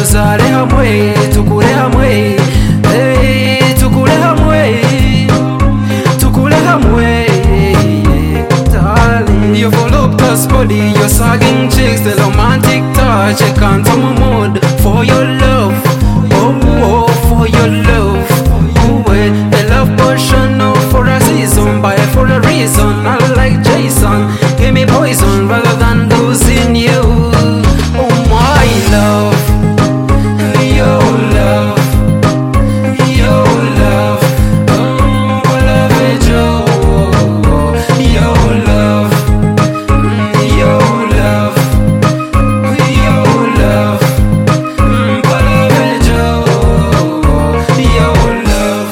tuzale hamwe tukule hamwe, hey, tukule hamwe, tukule hamwe, darling. You voluptuous body, your sagging cheeks, the romantic touch, I can't tell my mood for your love, oh, for your love, oh, a love potion, no, for a season, buy it for a reason, not like Jason, give me poison rather than losing you, oh my love, your love, your love, oh, I love it, your love, your love, your love, I love it, your love.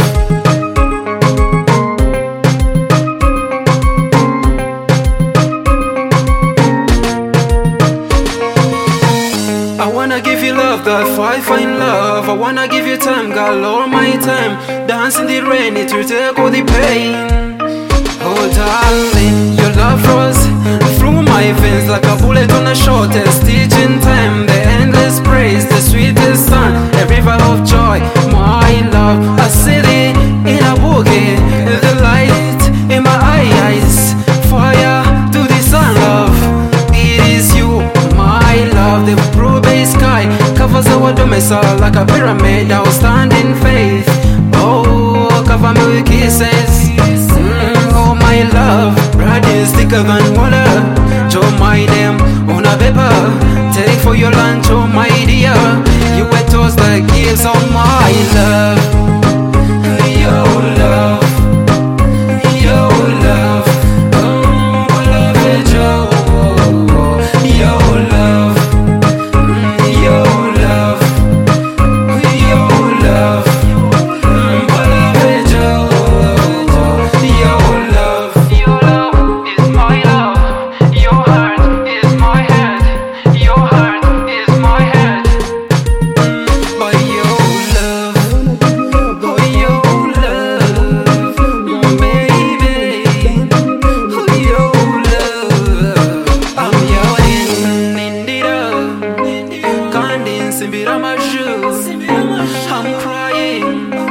I wanna give you love, that fine love. I wanna give you time, girl, all my time. Dance in the rain, it will take all the pain. Oh darling, your love flows through my veins like a bullet on the shortest teaching time. The endless praise, the sweetest sun, a river of joy, my love. A city in a boogie, the light in my eyes, fire to the sun, love. It is you, my love. The blue-bay sky covers our domicile like a pyramid. I will stand in faith. Oh, cover me with kisses. Oh my love, blood is thicker than water. Show my name on a paper. Take for your lunch, oh my dear. You were toast that gives all my love. Your love, your love. Oh, I love it, your love, your love, your love. I love it, your love. Your love is my love. Your heart is my head. Your heart is my head. But your love, oh your love, baby. Oh your love. I'm yawning in the dark. Can't dance in I'm crying.